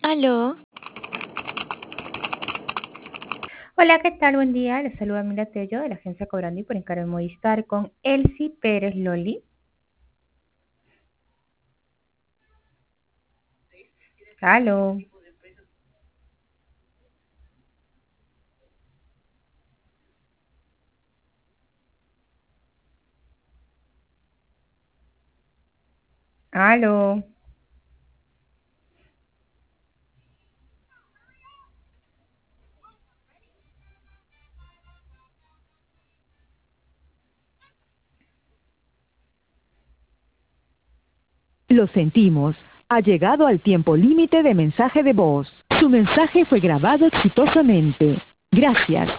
Aló, Hola, ¿qué tal? Buen día. Les saluda Mila Tello de la agencia Cobrando y por encargo de Movistar con Elsie Pérez Loli. Aló, aló. Lo sentimos. Ha llegado al tiempo límite de mensaje de voz. Su mensaje fue grabado exitosamente. Gracias.